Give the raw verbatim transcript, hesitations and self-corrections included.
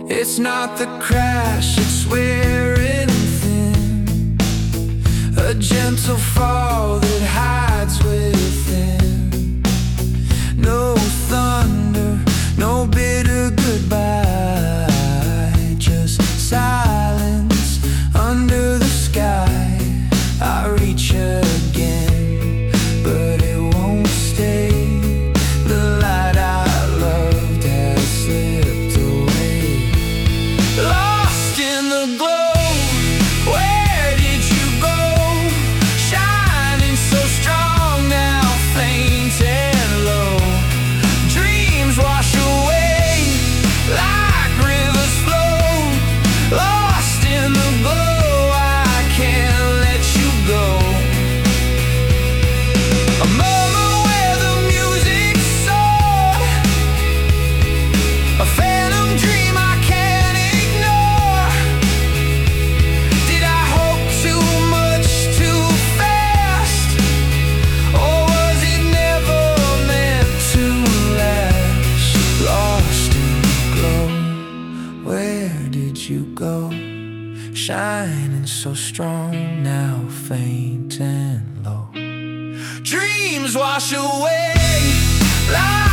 It's not the crash, it's wearing thin, a gentle fall that hides within. No thunder, no bitter goodbye, just silence under the sky. I reach again, but it won't stay. The light I loved has slipped away. Lost in the glow, where did you go? Shining so strong now, faint and low. Dreams wash away like rivers flow. Lost in the glow, I can't let you go. A moment where the music soared, a phantom dream I can't ignore. Did I hope too much too fast, or was it never meant to last? Lost in the glow, where did you go? Shining so strong now, faint and low. Dreams wash away like